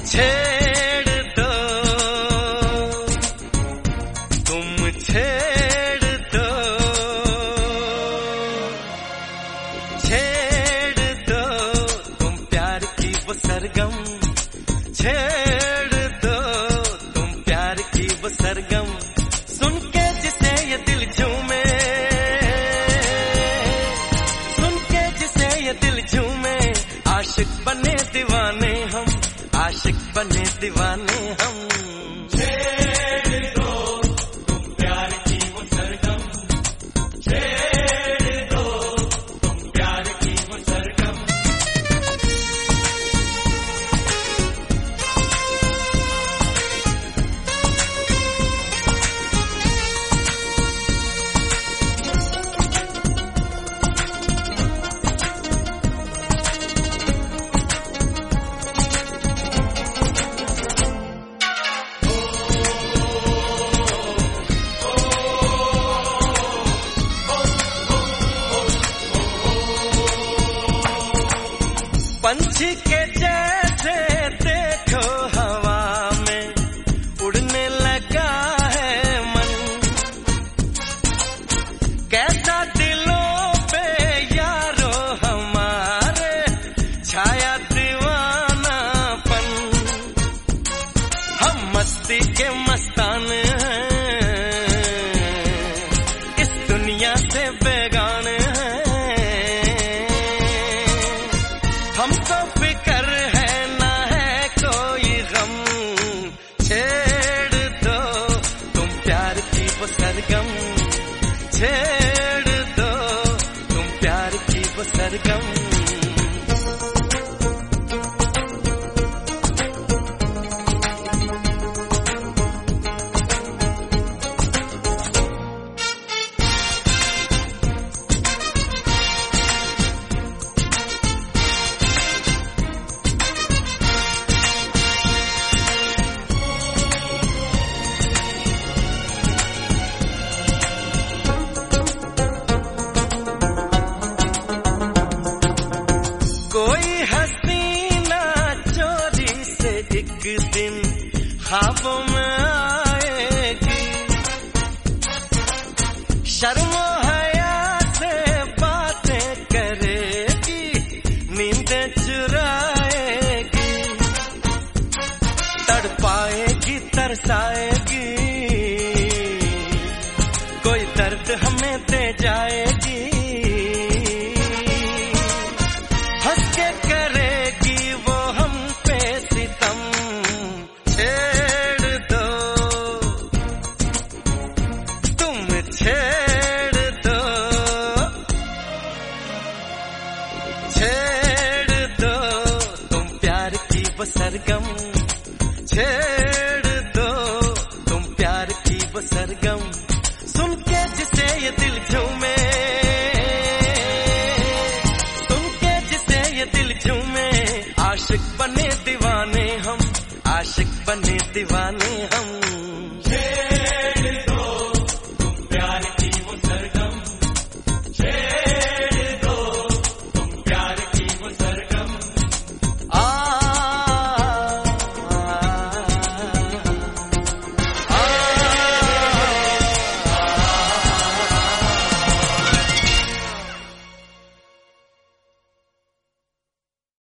छेड़ दो तुम, छेड़ दो, छेड़ दो तुम प्यार की वो सरगम, छेड़ दो तुम प्यार की वो सरगम। सुन के जिसे ये दिल झूमे, सुन के जिसे ये दिल झूमे, आशिक बने दीवाने हम, आशिक बने दीवाने हम। छेड़ दो तुम प्यार की वो सरगम, छेड़ दो तुम प्यार की वो सरगम। पंछी के जैसे देखो हवा में उड़ने लगा है मन, कैसा दिलों पे यारो हमारे छाया दीवानापन। हम मस्ती के मस्तान हैं, इस दुनिया से बेगाने हैं। हमको फिकर है ना है कोई गम, छेड़ दो तुम प्यार की वो सरगम, छेड़ दो तुम प्यार की वो सरगम। कोई हसीना चोरी से एक दिन ख्वाबों में आएगी, शर्मो हया से बातें करेगी, नींदें चुराएगी, तड़पाएगी तरसाएगी, कोई दर्द हमें दे जाएगी, हंस के करेगी वो हम पे सितम। छेड़ दो तुम, छेड़ दो, छेड़ दो तुम प्यार की वो सरगम, छेड़ दो तुम प्यार की वो सरगम। सुन के जिसे ये दिल झूमे, आशिक बने दीवाने हम, आशिक बने दीवाने